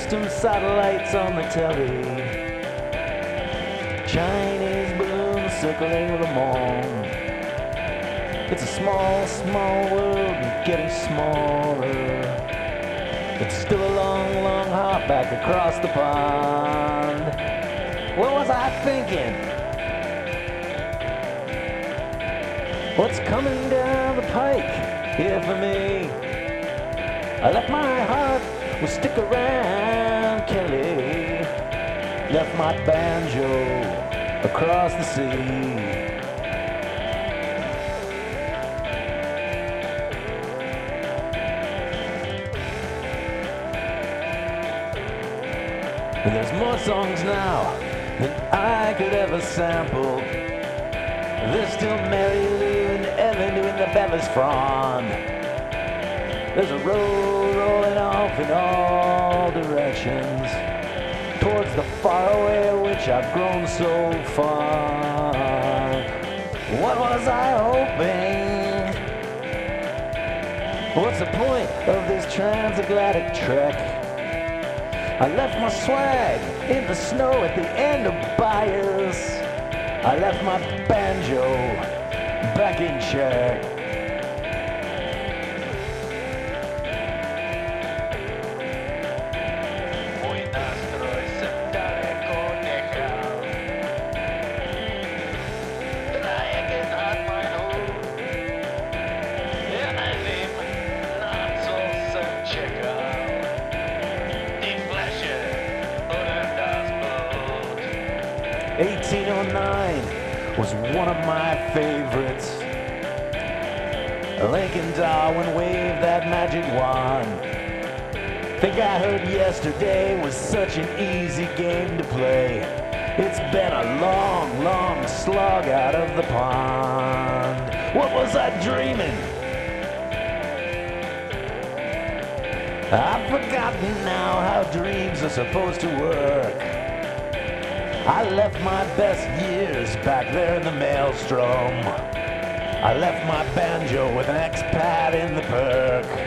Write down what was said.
system satellites on the telly. Chinese balloons circling the moon. It's a small, small world and getting smaller. It's still a long, long hop back across the pond. What was I thinking? What's coming down the pike here for me? I left my heart with Stick Around Kelly. Left my banjo across the sea. And there's more songs now than I could ever sample. There's still Mary Lou and Ellen doing the Bevis frond. There's a road rolling off in all directions towards the faraway of which I've grown so fond. What was I hoping? What's the point of this transatlantic trek? I left my swag in the snow at the end of Bias. I left my banjo back in check. '1809 was one of my favorites. Lincoln Darwin waved that magic wand. Think I heard yesterday was such an easy game to play. It's been a long, long slog out of the pond. What was I dreaming? I've forgotten now how dreams are supposed to work. I left my best years back there in the maelstrom. I left my banjo with an expat in the perk.